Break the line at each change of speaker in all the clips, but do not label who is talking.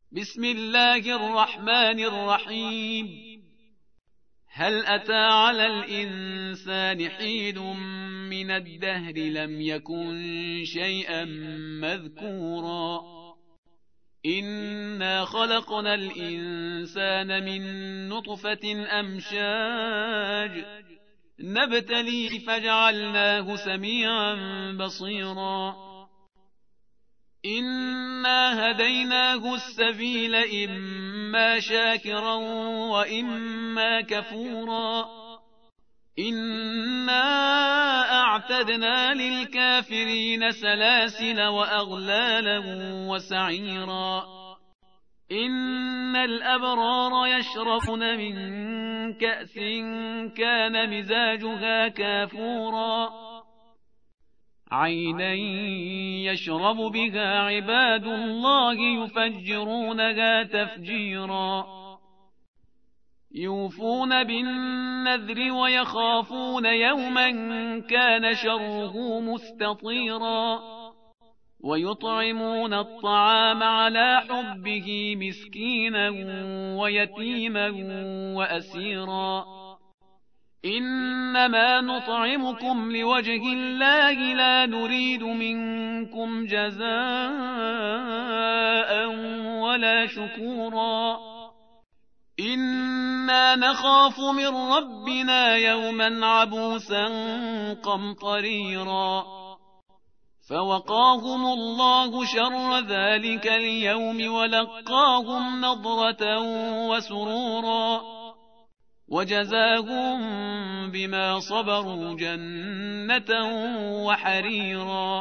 بسم الله الرحمن الرحيم. هل أتى على الإنسان حين من الدهر لم يكن شيئا مذكورا إنا خلقنا الإنسان من نطفة أمشاج نبتليه فجعلناه سميعا بصيرا إنا هديناه السبيل إما شاكرا وإما كفورا إنا أعتدنا للكافرين سلاسل وأغلالا وسعيرا إن الأبرار يشربون من كأس كان مزاجها كافورا عينا يشرب بها عباد الله يفجرونها تفجيرا يوفون بالنذر ويخافون يوما كان شره مستطيرا ويطعمون الطعام على حبه مسكينا ويتيما وأسيرا إنما نطعمكم لوجه الله لا نريد منكم جزاء ولا شكورا إنا نخاف من ربنا يوما عبوسا قمطريرا فوقاهم الله شر ذلك اليوم ولقاهم نضرة وسرورا وجزاهم بما صبروا جنة وحريرا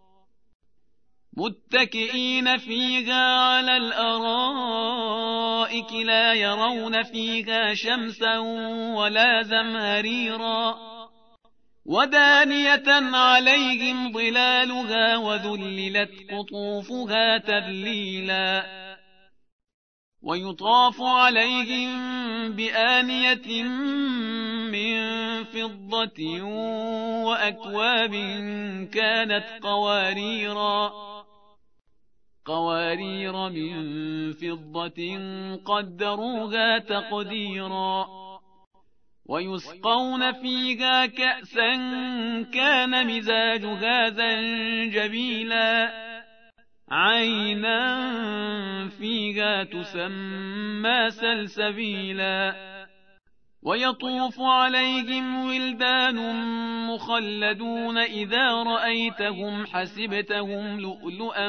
متكئين فيها على الأرائك لا يرون فيها شمسا ولا زمهريرا ودانية عليهم ظلالها وذللت قطوفها تذليلا ويطاف عليهم بآنية من فضة وأكواب كانت قوارير من فضة قدروها تقديرا ويسقون فيها كأسا كان مزاجها زنجبيلا عينا فيها تسمى سلسبيلا ويطوف عليهم ولدان مخلدون إذا رأيتهم حسبتهم لؤلؤا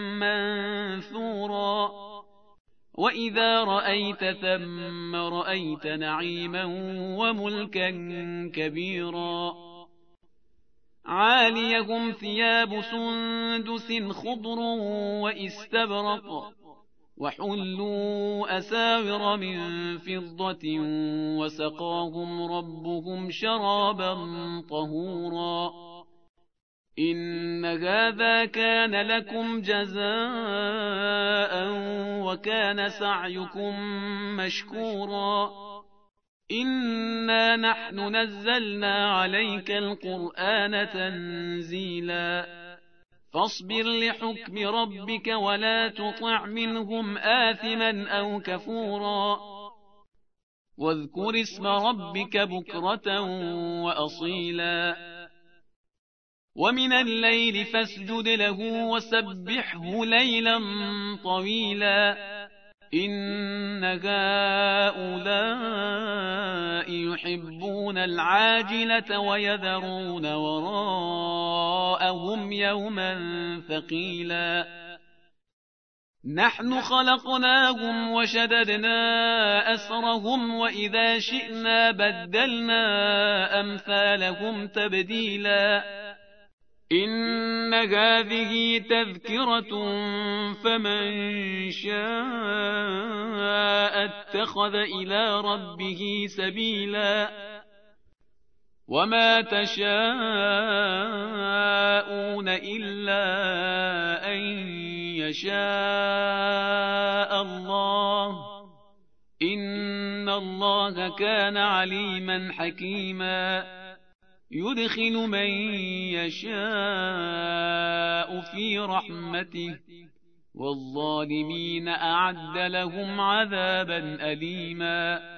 منثورا وإذا رأيت ثم رأيت نعيما وملكا كبيرا عاليهم ثياب سندس خضر وإستبرق وحلوا أساور من فضة وسقاهم ربهم شرابا طهورا إن هذا كان لكم جزاء وكان سعيكم مشكورا إنا نحن نزلنا عليك القرآن تنزيلا فاصبر لحكم ربك ولا تطع منهم آثما أو كفورا واذكر اسم ربك بكرة وأصيلا ومن الليل فاسجد له وسبحه ليلا طويلا إن هؤلاء يحبون العاجلة ويذرون وراءهم يوما ثقيلا نحن خلقناهم وشددنا أسرهم وإذا شئنا بدلنا أمثالهم تبديلا إن هذه تذكرة فمن شاء اتخذ إلى ربه سبيلا وما تشاءون إلا أن يشاء الله إن الله كان عليما حكيما يدخل من يشاء في رحمته والظالمين أعد لهم عذابا أليما